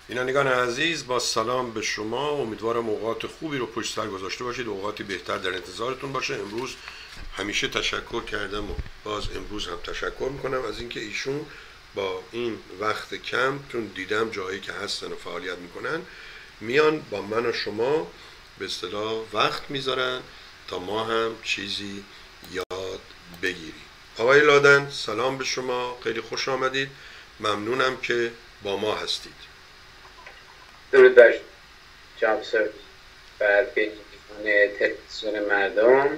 بینندگان عزیز، با سلام به شما. امیدوارم اوقات خوبی رو پشت سر گذاشته باشید، اوقاتی بهتر در انتظارتون باشه. امروز همیشه تشکر کردم و باز امروز هم تشکر میکنم از اینکه ایشون با این وقت کم، چون دیدم جایی که هستن و فعالیت میکنن، میان با من و شما به اصطلاح وقت میذارن تا ما هم چیزی یاد بگیریم. آقای لادن، سلام به شما، خیلی خوش آمدید. ممنونم که با ما هستید. درود بر جناب سر، بر بینندگان تلویزیون مردم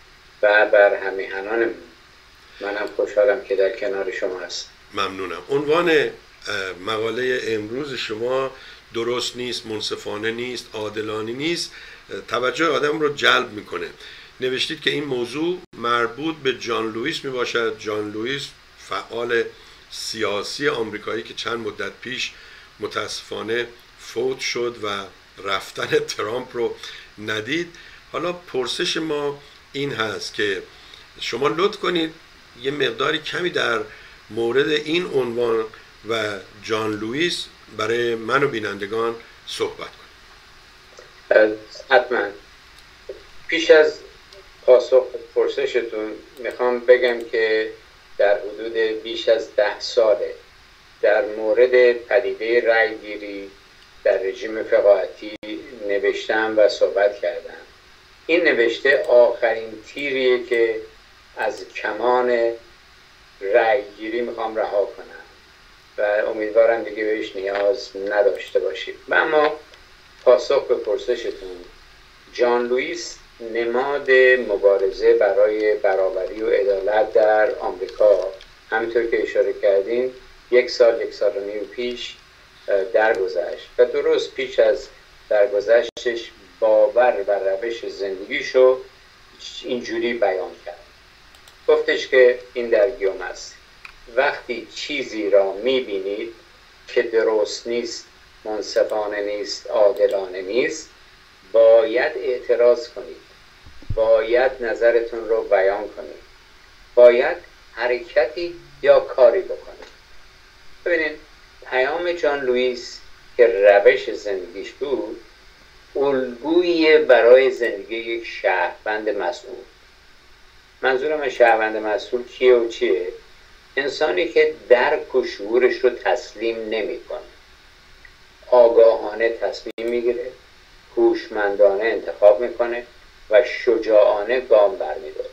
و بر همیهنانمون. منم خوشحالم که در کنار شما هستم. ممنونم. عنوان مقاله امروز شما درست نیست، منصفانه نیست، عادلانه نیست، توجه آدم رو جلب میکنه. نوشتید که این موضوع مربوط به جان لوئیس می باشد. جان لوئیس فعال سیاسی آمریکایی که چند مدت پیش متاسفانه فوت شد و رفتن ترامپ رو ندید. حالا پرسش ما این هست که شما لطف کنید یه مقداری کمی در مورد این عنوان و جان لوئیس برای من و بینندگان صحبت کنید. حتما. پیش از پاسخ پرسشتون میخوام بگم که در حدود بیش از 10 ساله در مورد پدیده رأی گیری در رژیم فقاهتی نوشتم و صحبت کردم. این نوشته آخرین تیریه که از کمان رأی گیری میخوام رها کنم و امیدوارم دیگه بهش نیاز نداشته باشید. و اما پاسخ به پرسشتون، جان لوئیس نماد مبارزه برای برابری و عدالت در آمریکا، همینطور که اشاره کردین، یک سال و نیم پیش درگذشت و درست پیش از درگذشتش باور و روش زندگیشو اینجوری بیان کرد. گفتش که این در گیوم است: وقتی چیزی را میبینید که درست نیست، منصفانه نیست، عادلانه نیست، باید اعتراض کنید، باید نظرتون رو بیان کنید، باید حرکتی یا کاری بکنید. ببینید، پیام جان لوئیس که روش زندگیش بود، الگویی برای زندگی یک شهروند مسئول. منظورم از شهروند مسئول کیه و چیه؟ انسانی که درک و شعورش رو تسلیم نمی‌کنه، آگاهانه تصمیم میگیره، هوشمندانه انتخاب میکنه و شجاعانه گام برمی‌داره.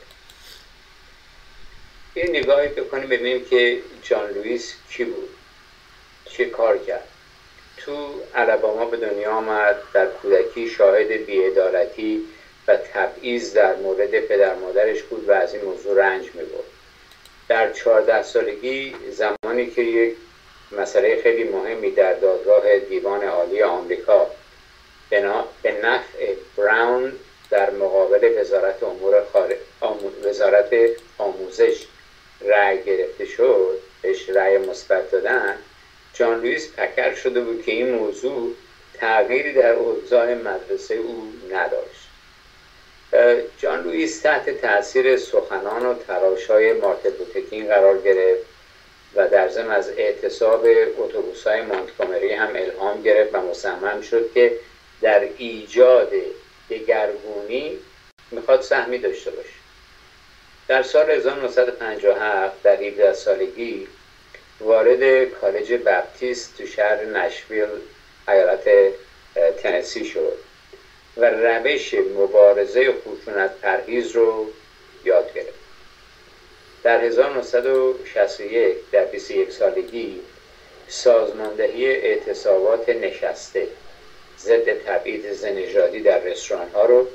یه نگاهی بکنیم ببینیم که جان لوئیس کی بود، چه کار کرد. تو الاباما به دنیا آمد، در کودکی شاهد بی‌عدالتی و تبعیض در مورد پدر مادرش بود و از این موضوع رنج می‌برد. در 14 سالگی، زمانی که یک مسئله خیلی مهمی در دادگاه دیوان عالی آمریکا به نفع براون در مقابل وزارت آموزش رأی گرفته شد، بهش رأی مثبت دادن، جان لوئیس پکر شده بود که این موضوع تغییری در اوضاع مدرسه او نداشت. جان لوئیس تحت تاثیر سخنان و تراش‌های مارتین لوتر کینگ قرار گرفت و در ضمن از اعتصاب اتوبوس‌های مونتگومری هم الهام گرفت و مصمم شد که در ایجاد دگرگونی میخواد سهمی داشته باشه. در سال 1957 در 17 سالگی وارد کالج بپتیست تو شهر نشویل ایالت تنسی شد و روش مبارزه خشونت پرهیز رو یاد گرفت. در 1961 در 21 سالگی سازماندهی اعتصابات نشسته ضد تبعیض نژادی در رستوران‌ها رو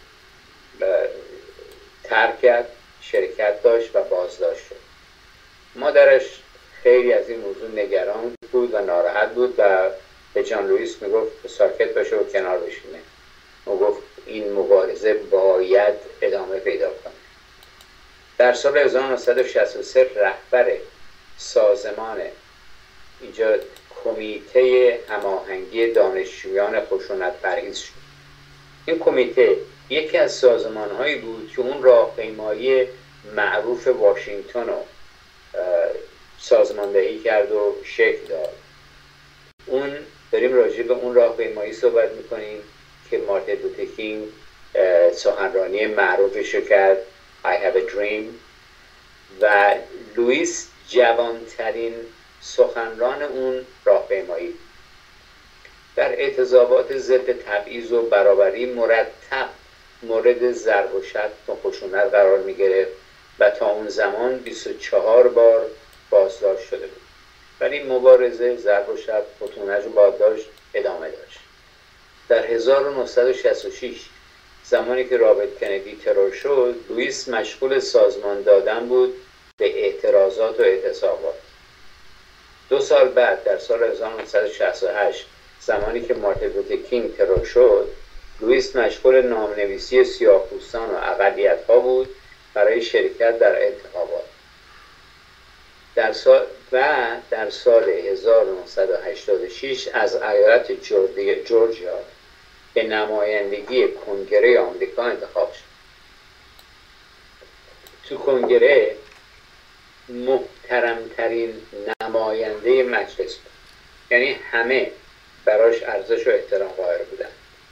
ترک کرد، شرکت داشت و بازداشت شد. مادرش خیلی از این موضوع نگران بود و ناراحت بود و به جان لوئیس میگفت ساکت باشه و کنار بشینه. او گفت این مبارزه باید ادامه پیدا کنه. در سال 1963 رهبر سازمان، اینجا کمیته هماهنگی دانشجویان خشونت پرهیز شد. این کمیته یکی از سازمان‌هایی بود که اون راهپیمایی معروف واشنگتن رو سازماندهی کرد و شکل داد. اون داریم راجع به اون راهپیمایی صحبت میکنیم که مارتین لوتر کینگ سخنرانی معروفش رو کرد I have a dream و لوئیس جوانترین سخنران اون راهپیمایی در اعتصابات ضد تبعیض و برابری مرتب مورد ضرب و شتم و خشونت قرار می گرفت و تا اون زمان 24 بار بازداشت شده بود، ولی مبارزه ضرب و شتم خشونت و بازداشت ادامه داشت. در 1966 زمانی که رابرت کندی ترور شد، لوئیس مشغول سازمان دادن بود به اعتراضات و اعتصابات. 2 سال بعد در سال 1968 زمانی که مارتین لوتر کینگ ترور شد، لوئیس مشغول نامنویسی سیاه‌پوستان و اقلیت‌ها بود برای شرکت در انتخابات. در سال 1986 از ایالت جورجیا به نمایندگی کنگره آمریکا انتخاب شد. تو کنگره محترمترین نماینده مجلس بود، یعنی همه براش ارزش و احترام قائل بودن.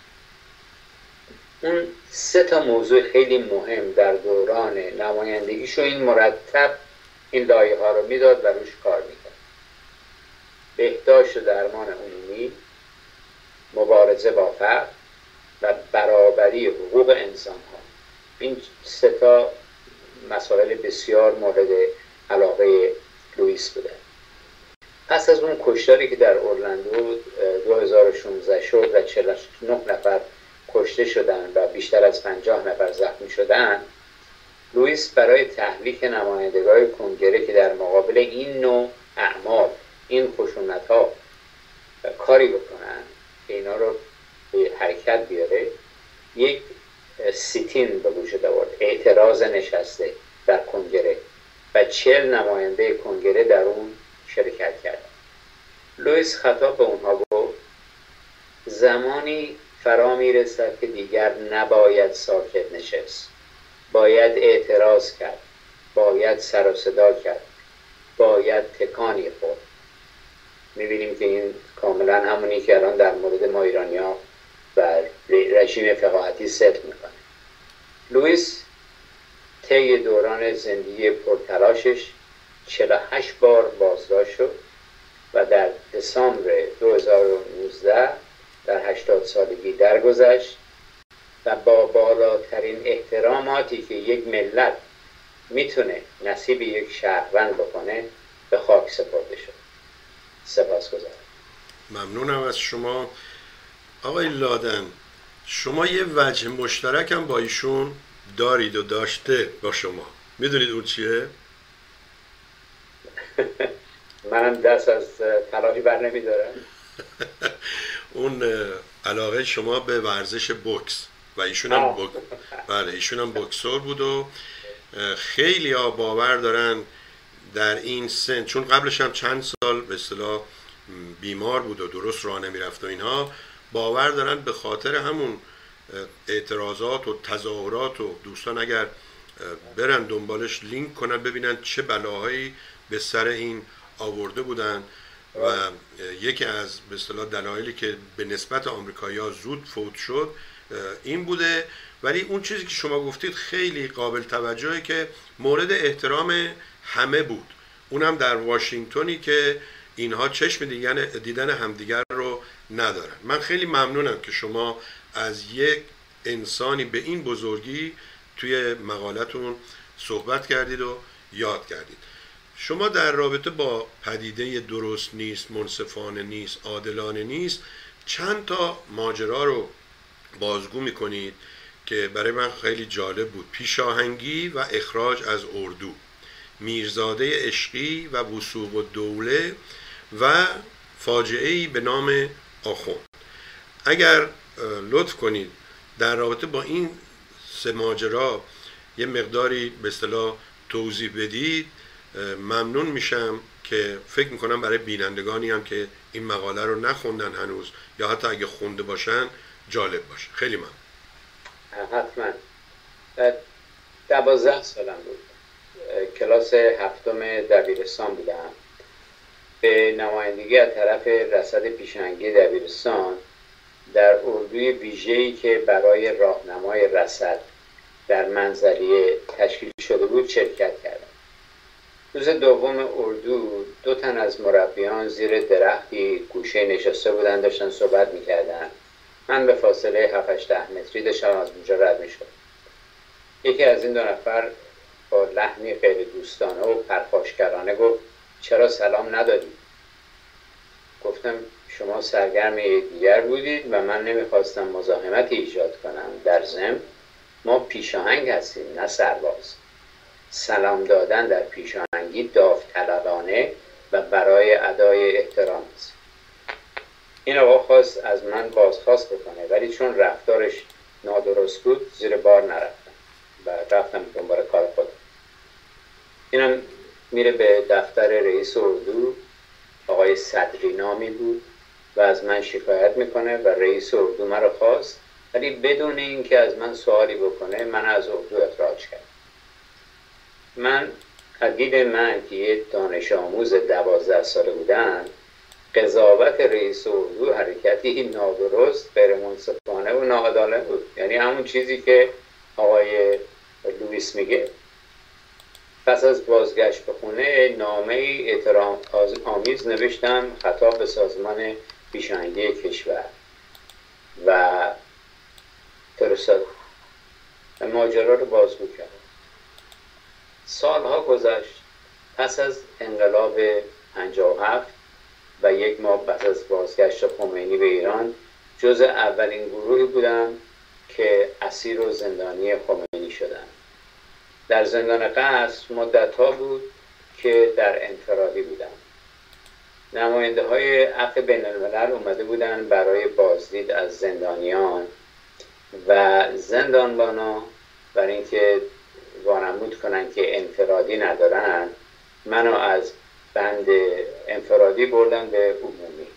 اون 3 موضوع خیلی مهم در دوران نمایندگیشو این مرتب این لایه ها رو میداد و روش کار میکرد: بهداشت و درمان عمومی، مبارزه با فقر و برابری حقوق انسان ها. این 3 مسائل بسیار مورد علاقه لوئیس بوده. پس از اون کشتاری که در اورلندو 2016 شد و 49 نفر کشته شدن و بیشتر از 50 نفر زخمی شدن، لوئیس برای تحریک نمایندگان کنگره که در مقابل این نوع اعمال، این خشونت‌ها کاری بکنن که اینا رو به حرکت بیاره، یک سیتین به وجود آورد، اعتراض نشسته در کنگره و 40 نماینده کنگره در اون شرکت کرد. لوئیس خطاب به اونها گفت: زمانی فرا میرسد که دیگر نباید ساکت نشست، باید اعتراض کرد، باید سر و صدا کرد، باید تکانی خورد. میبینیم که این کاملا همونی که الان در مورد ما ایرانی‌ها و رژیم فقاهتی ست میکنه. لوئیس طی دوران زندگی پرتلاشش 48 بار بازداشت شد و در دسامبر 2019 در 80 سالگی درگذشت و با بالاترین احتراماتی که یک ملت میتونه نصیب یک شهروند بکنه به خاک سپرده شد. سپاسگزارم. ممنونم از شما آقای لادن. شما یه وجه مشترک هم با ایشون دارید و داشته با شما، میدونید اون چیه؟ منم دست از تلاشی بر نمیدارم. اون علاقه شما به ورزش بوکس و ایشون هم بله ایشون هم بوکسور بود و خیلی ها باور دارن در این سن، چون قبلش هم چند سال به اصطلاح بیمار بود و درست راه نمیرفت و اینها، باور دارن به خاطر همون اعتراضات و تظاهرات و دوستان اگر برن دنبالش لینک کنن ببینن چه بلاهایی به سر این آورده بودن و یکی از به اصطلاح دلایلی که به نسبت آمریکایی‌ها زود فوت شد این بوده. ولی اون چیزی که شما گفتید خیلی قابل توجهه که مورد احترام همه بود، اونم در واشنگتنی که اینها چشم دیدن همدیگر رو ندارن. من خیلی ممنونم که شما از یک انسانی به این بزرگی توی مقالتون صحبت کردید و یاد کردید. شما در رابطه با پدیده درست نیست، منصفانه نیست، عادلانه نیست چند تا ماجرا رو بازگو میکنید که برای من خیلی جالب بود: پیشاهنگی و اخراج از اردو، میرزاده عشقی و وثوق الدوله و فاجعه‌ای به نام آخوند. اگر لطف کنید در رابطه با این 3 ماجرا یه مقداری به اصطلاح توضیح بدید ممنون میشم، که فکر میکنم برای بینندگانی هم که این مقاله رو نخوندن هنوز یا حتی اگه خونده باشن جالب باشه. خیلی ممنون. حتما. 12 سالم بود، کلاس 7 دبیرستان بودم. به نمایندگی از طرف رصد پیشنهادی دبیرستان در اردوی ویژه‌ای که برای راهنمای رصد در منزلیه تشکیل شده بود شرکت کردم. روز دوم اردو 2 تن از مربیان زیر درختی گوشه نشسته بودن، داشتن صحبت میکردن. من به فاصله 7-8 متری داشتم از اونجا رد میشدم. یکی از این 2 نفر با لحنی غیر دوستانه و پرخاشگرانه گفت چرا سلام ندادید؟ گفتم شما سرگرم دیگر بودید و من نمیخواستم مزاحمتی ایجاد کنم. در ضمن ما پیشاهنگ هستیم نه سرباز. سلام دادن در پیشاهنگی داوطلبانه و برای ادای احترام است. این آقا خواست از من بازخواست بکنه ولی چون رفتارش نادرست بود زیر بار نرفتم و رفتم دنبال کار خودم. اینم میره به دفتر رئیس اردو، آقای صدری نامی بود و از من شکایت میکنه و رئیس اردو مرا خواست ولی بدون اینکه از من سوالی بکنه من از اردو اخراج کرد. من از دید من که یه دانش آموز 12 ساله بودم، قضاوت رئیس اردو حرکتی نادرست، غیر منصفانه و ناعادلانه بود. یعنی همون چیزی که آقای لوئیس میگه. پس از بازگشت به خونه نامه احترام آمیز نوشتم خطاب به سازمان پیشاهنگی کشور و فرستادم و ماجرا رو بازگو کردم. سالها گذشت. پس از انقلاب 57 و 1 ماه پس از بازگشت خمینی به ایران جز اولین گروهی بودم که اسیر و زندانی خمینی شدم. در زندان قصر مدت‌ها بود که در انفرادی بودم. نماینده های عفو بین الملل اومده بودن برای بازدید از زندانیان و زندانبانا برای اینکه وانمود کنن که انفرادی ندارن منو از بند انفرادی بردن به عمومی.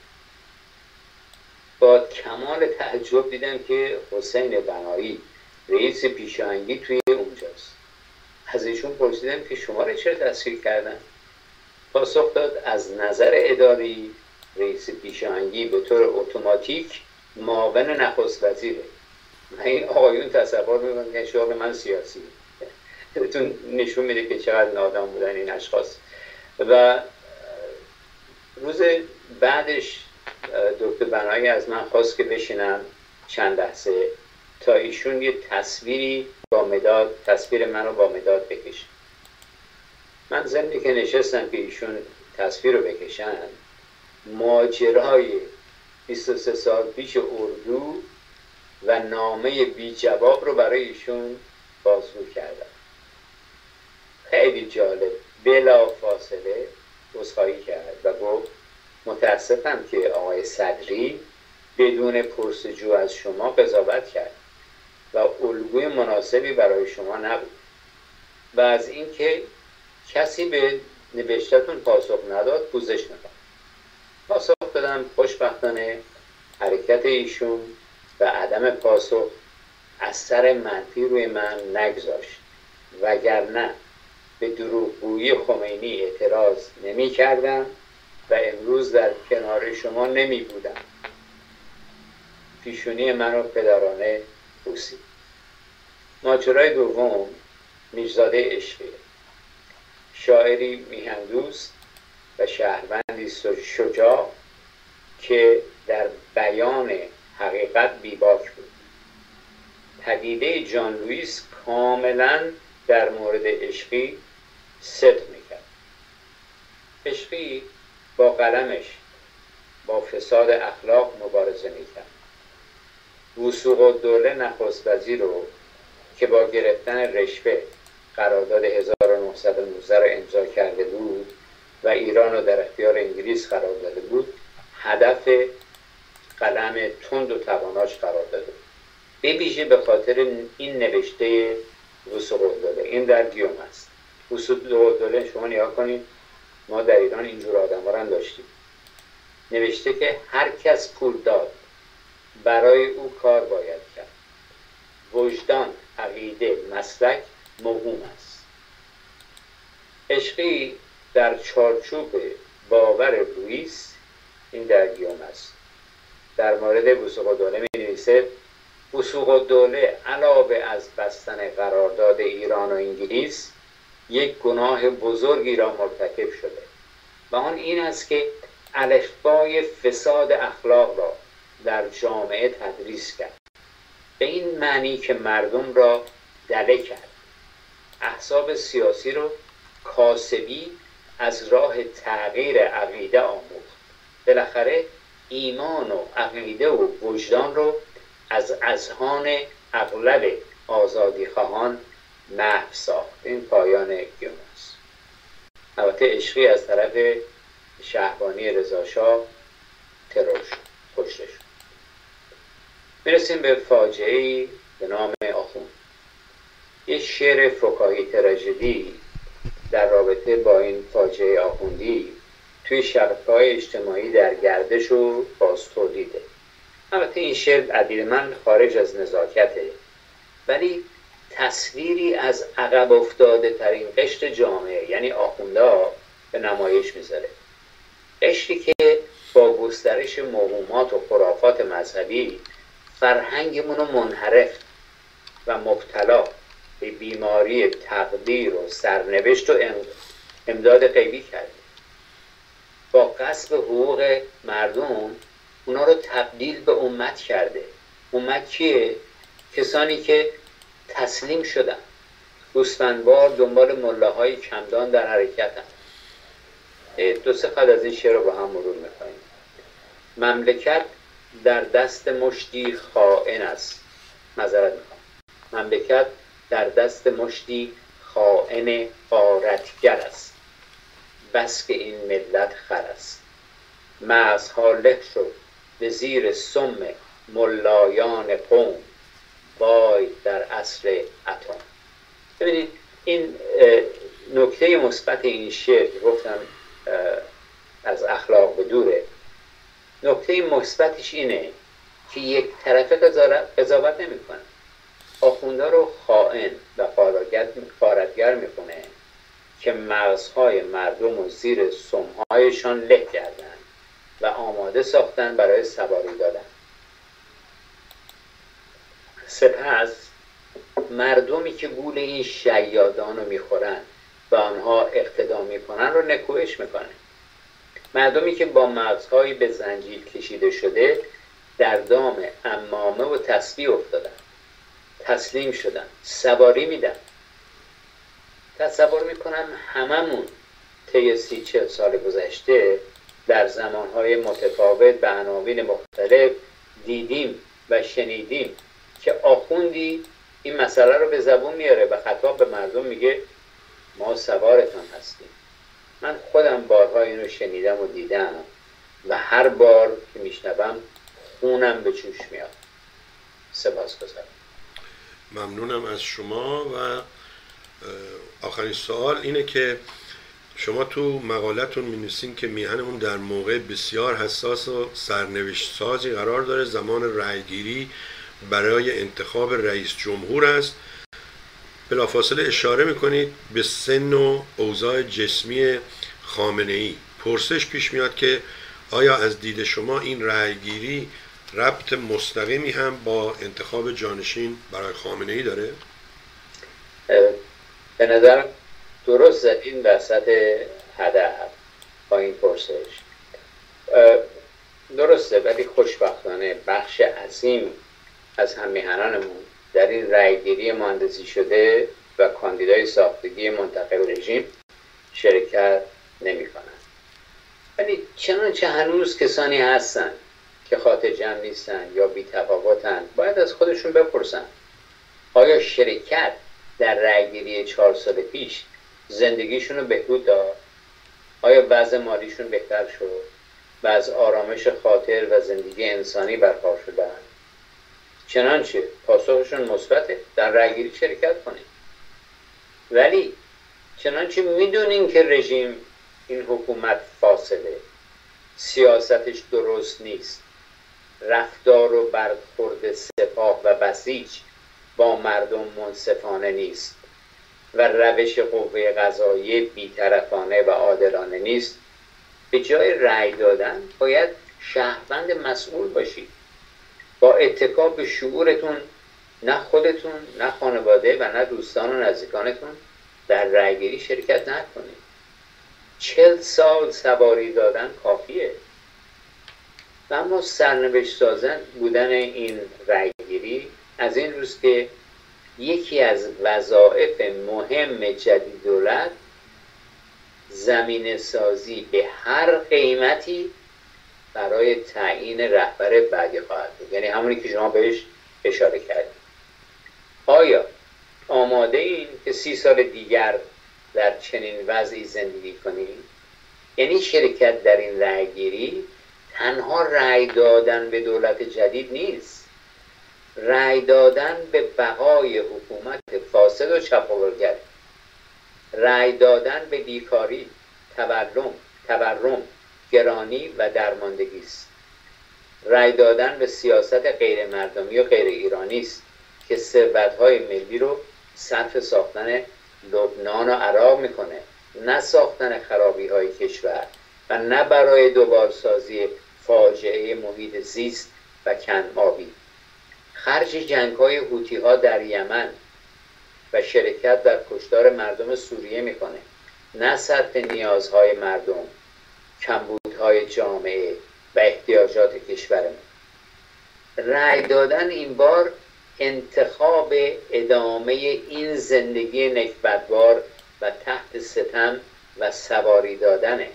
با کمال تعجب دیدم که حسین بنایی رئیس پیشاهنگی توی اونجاست. از ایشون پرسیدم که شما رو چرا دستگیر کردن؟ پاسخ داد از نظر اداری رئیس پیشاهنگی به طور اتوماتیک معاون نخست وزیره. این آقایون تصور میکنن که شغل من سیاسی بهتون نشون میده که چقدر نادان بودن این اشخاص. و روز بعدش دکتر بنایی از من خواست که بشینم چند لحظه تا ایشون یه تصویری با مداد، تصویر منو با مداد بکشه. من ضمنی که نشستم که ایشون تصویر رو بکشن ماجرای 23 سال پیش اردو و نامه بی جواب رو برای ایشون بازگو کردم. خیلی جالب. بلا فاصله عذرخواهی کرد و گفت متاسفم که آقای صدری بدون پرسجو از شما قضاوت کرد و الگوی مناسبی برای شما نبود و از اینکه کسی به نوشتتون پاسخ نداد پوزش میکنم. پاسخ دادم خوشبختانه حرکت ایشون و عدم پاسخ اثر منفی روی من نگذاشت، وگرنه به دروغگویی خمینی اعتراض نمی کردم و امروز در کنار شما نمی بودم. پیشونی منو پدرانه بوسید. ماجرای دوم میرزاده عشقی، شاعری میهندوست و شهروندی شجاع که در بیان حقیقت بیباک بود. پدیده جان لوئیس کاملا در مورد عشقی صدق میکرد. عشقی با قلمش با فساد اخلاق مبارزه میکرد. وثوق الدوله نخست وزیر رو که با گرفتن رشوه قرارداد 1919 رو امضا کرده بود و ایران رو در اختیار انگلیس قرار داده بود، هدف قلم تند و تواناش قرار داده بود. به ویژه به خاطر این نوشته وثوق الدوله. این در گیوم است. وثوق الدوله شما نگاه کنید، ما در ایران اینجور آدم هم داشتیم. نوشته که هر کس پول داد برای او کار باید کرد. وجدان، عقیده، مسلک موهوم است. عشقی در چارچوب باور لوئیس این در گیوم است. در مورد وثوق الدوله می نویسه وثوق الدوله علاوه از بستن قرارداد ایران و انگلیس یک گناه بزرگی را مرتکب شده و آن این است که الفبای فساد اخلاق را در جامعه تدریس کرد، به این معنی که مردم را دله کرد، احزاب سیاسی رو کاسبی از راه تغییر عقیده آموخت، بالاخره ایمان و عقیده و وجدان رو از اذهان اغلب آزادیخواهان محو ساخت. این پایان گیوم است. البته عشقی از طرف شهبانی رضاشاه ترور شد، کشته شد. میرسیم به فاجعه‌ای به نام آخوند. یه شعر فکاهی تراژدی در رابطه با این فاجعه آخوندی توی شبکه‌های اجتماعی در گردش و باز تولیده. البته این شعر عدید من خارج از نزاکته، ولی تصویری از عقب افتاده ترین قشر جامعه یعنی آخوندها به نمایش میذاره. قشری که با گسترش موهومات و خرافات مذهبی فرهنگمون رو منحرف و مبتلا به بیماری تقدیر و سرنوشت و امداد غیبی کرده. با غصب حقوق مردم اونا رو تبدیل به امت کرده. امت کیه؟ کسانی که تسلیم شدن، گوسفندوار دنبال ملاهای کمدان در حرکتن. دو سه خط از این شعر رو با هم مرور میکنیم. مملکت در دست مشتی خائن است. معذرت میخوام. مملکت در دست مشتی خائن غارتگر است، بس که این ملت خر است. مغزها له شد به زیر سم ملایان قوم، وای در عصر اتم. ببینید این نکته مثبت این شعر گفتم از اخلاق به دوره. نکته مثبتش اینه که یک طرفه قضاوت نمیکنه. آخونده رو خائن و غارتگر میکنه که مغزهای مردم و زیر سمهایشان له کردن و آماده ساختن برای سواری دادن. سپس مردمی که گول این شیادان رو میخورن و آنها اقتدا میکنن رو نکوهش میکنه. مردمی که با مغزهایی به زنجیر کشیده شده در دام عمامه و تسبیح افتادن، تسلیم شدن، سواری میدن. تصور میکنم هممون طی 30-40 سال گذشته در زمانهای متفاوت به عناوین مختلف دیدیم و شنیدیم که آخوندی این مسئله رو به زبون میاره و خطاب به مردم میگه ما سوارتان هستیم. من خودم بارها اینو شنیدم و دیدم و هر بار که میشنوم خونم به جوش میاد. سپاسگزارم. ممنونم از شما. و آخرین سوال اینه که شما تو مقالتون می‌نویسین که میهنمون در موقع بسیار حساس و سرنوشت سازی قرار داره. زمان رأیگیری برای انتخاب رئیس جمهور است. بلافاصله اشاره میکنید به سن و اوضاع جسمی خامنه‌ای. پرسش پیش میاد که آیا از دید شما این رأیگیری ربط مستقیمی هم با انتخاب جانشین برای خامنه‌ای داره؟ به نظر درست زدین وسط هدف با این پرسش. درسته، ولی خوشبختانه بخش عظیم از همیهنانمون در این رأیگیری مهندسی شده و کاندیدای ساختگی منتخب رژیم شرکت نمی‌کنند. ولی چنانچه هنوز کسانی هستن که خاطر جمع نیستن یا بی‌تفاوتن، باید از خودشون بپرسن آیا شرکت در رأیگیری 4 سال پیش زندگیشون رو بهبود داد؟ آیا وضع مالیشون بهتر شد و از آرامش خاطر و زندگی انسانی برخوردار شدن؟ چنانچه پاسخشون مثبته، در رأیگیری شرکت کنید. ولی چنانچه میدونین که رژیم این حکومت فاسده، سیاستش درست نیست، رفتار و برخورد سپاه و بسیج با مردم منصفانه نیست و روش قوه قضاییه بی‌طرفانه و عادلانه نیست، به جای رأی دادن باید شهروند مسئول باشید. با اتکا به شعورتون نه خودتون نه خانواده و نه دوستان و نزدیکانتون در رأیگیری شرکت نکنید. 40 سال سواری دادن کافیه. و اما سرنوشت سازن بودن این رأیگیری از این روز که یکی از وظایف مهم جدید دولت زمینه سازی به هر قیمتی برای تعیین رهبر بعدی خواهد بود، یعنی همونی که شما بهش اشاره کردید. آیا آماده این که 30 سال دیگر در چنین وضعی زندگی کنید؟ یعنی شرکت در این رأیگیری تنها رأی دادن به دولت جدید نیست، رأی دادن به بقای حکومت فاسد و چپاولگر، رأی دادن به بیکاری، تورم، گرانی و درماندگی است. رأی دادن به سیاست غیر مردمی و غیر ایرانی است که ثروت‌های ملی رو صرف ساختن لبنان و عراق میکنه، نه ساختن خرابی‌های کشور و نه برای دوبارسازی فاجعه محیط زیست و کم‌آبی. خرج جنگ‌های حوثی‌ها در یمن و شرکت در کشتار مردم سوریه میکنه، نه صرف نیازهای مردم، کمبودهای جامعه و احتیاجات کشورمون. رأی دادن این بار انتخاب ادامه این زندگی نکبتبار و تحت ستم و سواری دادنه.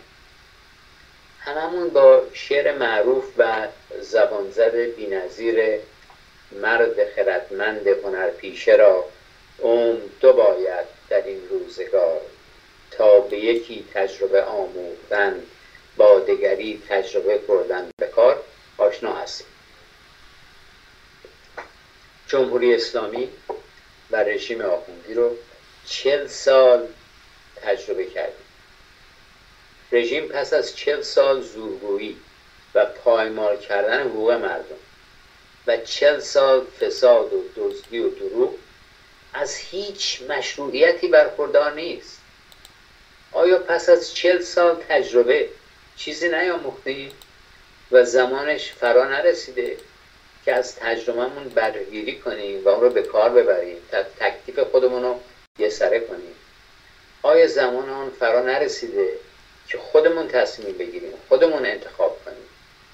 هممون با شعر معروف و زبانزد بی‌نظیر مرد خردمند هنرپیشه را عمر دو باید در این روزگار، تا به یکی تجربه آموختن با دگری تجربه بردن به کار آشنا هستیم. جمهوری اسلامی و رژیم آخوندی رو 40 سال تجربه کردیم. رژیم پس از 40 سال زورگویی و پایمال کردن حقوق مردم و 40 سال فساد و دزدی و دروغ از هیچ مشروعیتی برخوردار نیست. آیا پس از 40 سال تجربه چیزی نیاموختیم و زمانش فرا نرسیده که از تجربهمون بهره‌گیری کنیم و اون رو به کار ببریم تا تکلیف خودمون رو یسره کنیم؟ آیا زمان اون فرا نرسیده که خودمون تصمیم بگیریم، خودمون انتخاب کنیم؟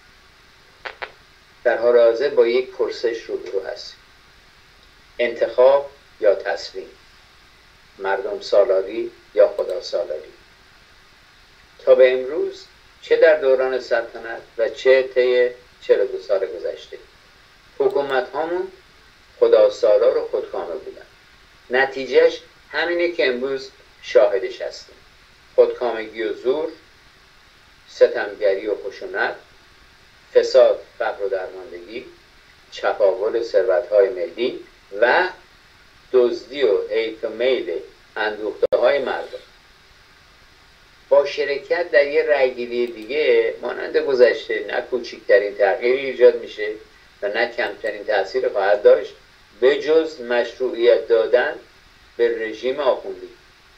در حال حاضر با یک پرسش روبرو هستیم: انتخاب یا تسلیم؟ مردم سالاری یا خدا سالاری؟ تا به امروز چه در دوران سلطنت و چه طی 42 سال گذشته حکومت هامون خدا سالار و خودکامه بودن. نتیجهش همینه که امروز شاهدش هستیم: خودکامگی و زور، ستمگری و خشونت، فساد، فقر و درماندگی، چپاول ثروت‌های ملی و دزدی و حیف و میل اندوخته های مردم. با شرکت در یه رأیگیری دیگه مانند گذشته نه کوچکترین تغییری ایجاد میشه و نه کمترین تأثیر خواهد داشت به جز مشروعیت دادن به رژیم آخوندی.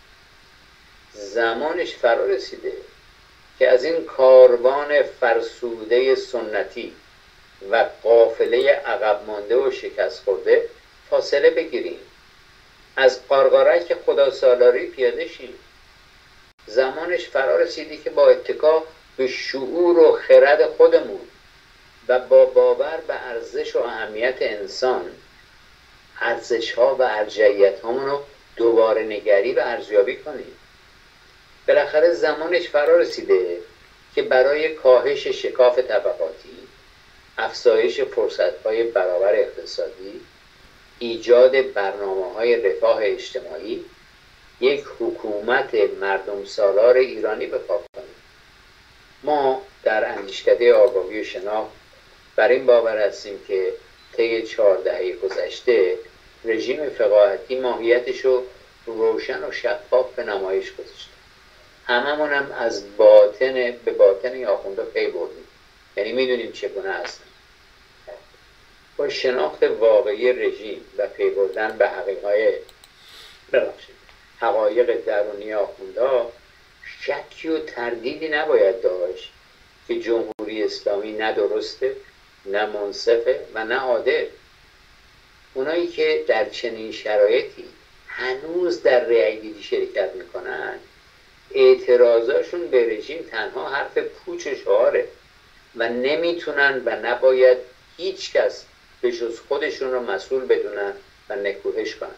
زمانش فرا رسیده که از این کاروان فرسوده سنتی و قافله عقب مانده و شکست خورده فاصله بگیریم، از قارقارک خدا سالاری پیاده شیم. زمانش فرا رسیده که با اتکا به شعور و خرد خودمون و با باور به ارزش و اهمیت انسان، ارزش‌ها و ارجحیت‌هامون رو دوباره نگری و ارزیابی کنیم. بالاخره زمانش فرا رسیده که برای کاهش شکاف طبقاتی، افزایش فرصت‌های برابر اقتصادی، ایجاد برنامه‌های رفاه اجتماعی، یک حکومت مردم سالار ایرانی به پا کنیم. ما در اندیشکده آگاهی و شناخت بر این باور هستیم که طی 4 دهه گذشته رژیم فقاهتی ماهیتش رو روشن و شفاف به نمایش گذاشته. هممون هم از باطن به باطن آخونده پی بردیم، یعنی میدونیم چگونه هستن. با شناخت واقعی رژیم و پی بردن به حقایق درونی آخونده شکی و تردیدی نباید داشت که جمهوری اسلامی نه درسته، نه منصفه و نه عادل. اونایی که در چنین شرایطی هنوز در رأی‌گیری شرکت میکنن، اعتراضاشون به رژیم تنها حرف پوچ و شعاره و نمیتونن و نباید هیچ کس به جز خودشون رو مسئول بدونن و نکوهش کنن.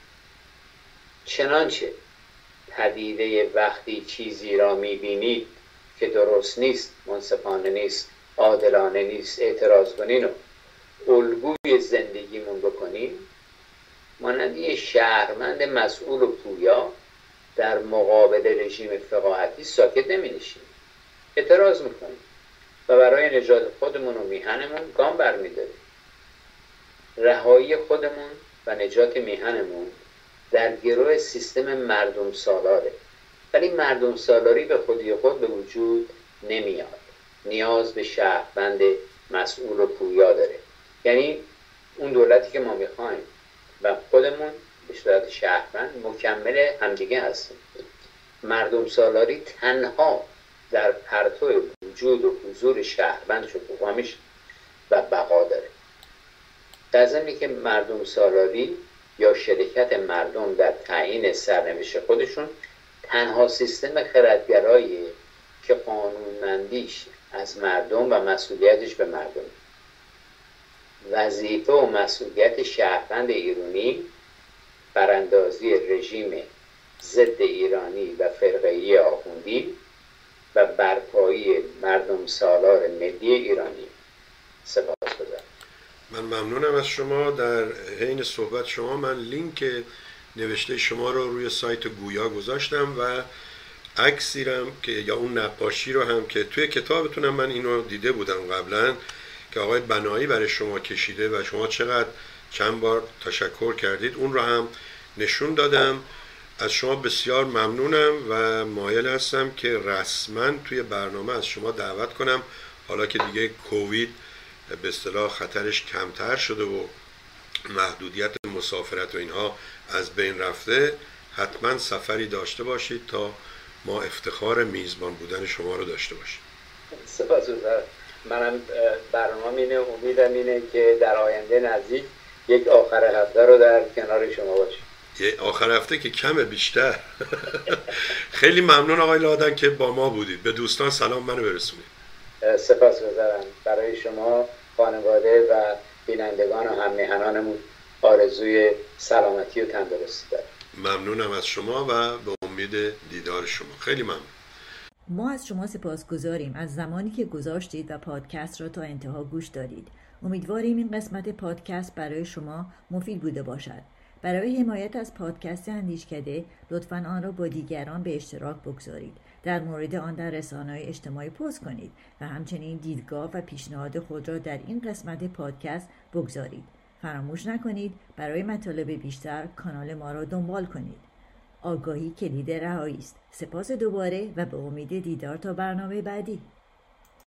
چنانچه پدیده وقتی چیزی را میبینید که درست نیست، منصفانه نیست، عادلانه نیست، اعتراض کنین و الگوی زندگیمون بکنیم، مانند یه شهروند مسئول و پویا در مقابل رژیم فقاهتی ساکت نمی‌نشیم، اعتراض میکنیم و برای نجات خودمون و میهنمون گام برمی‌داریم. رهایی خودمون و نجات میهنمون در گروه سیستم مردم سالاره، ولی مردم سالاری به خودی خود به وجود نمیاد، نیاز به شهروند مسئول و پویا داره. یعنی اون دولتی که ما میخوایم و خودمون به صورت شهروند مکمل همدیگه هستیم. مردم سالاری تنها در پرتو وجود و حضور شهروند شکوفا و بقا داره. در ضمنی که مردم سالاری یا شرکت مردم در تعیین سرنوشت خودشون تنها سیستم خردگراییه که قانونمندیش از مردم و مسئولیتش به مردم. وظیفه و مسئولیت شهروند ایرانی براندازی رژیم ضد ایرانی و فرقه‌ای آخوندی و برپایی مردم سالار ملی ایرانی. سپاسگزارم. من ممنونم از شما. در حین صحبت شما من لینک نوشته شما رو روی سایت گویا گذاشتم و عکسی رو که یا اون نقاشی رو هم که توی کتابتونم من اینو دیده بودم قبلا که آقای بنایی برای شما کشیده و شما چقدر چند بار تشکر کردید، اون رو هم نشون دادم. از شما بسیار ممنونم و مایل هستم که رسما توی برنامه از شما دعوت کنم، حالا که دیگه کووید به اصطلاح خطرش کمتر شده و محدودیت مسافرت و اینها از بین رفته، حتما سفری داشته باشید تا ما افتخار میزبان بودن شما رو داشته باشیم. سپاسگزارم. منم برنامه اینه، امیدم اینه که در آینده نزدیک یک آخر هفته رو در کنار شما باشیم. یه آخر هفته که کمه، بیشتر. خیلی ممنون آقای لادن که با ما بودید. به دوستان سلام منو برسونید. سپاسگزارم. برای شما، خانواده و بینندگان و هم‌میهنانمون آرزوی سلامتی و تندرستی دارم. ممنونم از شما و به امید دیدار شما. خیلی ممنون. ما از شما سپاسگزاریم از زمانی که گذاشتید و پادکست را تا انتها گوش دادید. امیدواریم این قسمت پادکست برای شما مفید بوده باشد. برای حمایت از پادکست اندیشکده لطفاً آن را با دیگران به اشتراک بگذارید. در مورد آن در رسانه‌های اجتماعی پست کنید و همچنین دیدگاه و پیشنهاد خود را در این قسمت پادکست بگذارید. فراموش نکنید برای مطالب بیشتر کانال ما را دنبال کنید. آگاهی کلید رهایی است. سپاس دوباره و به امید دیدار تا برنامه بعدی.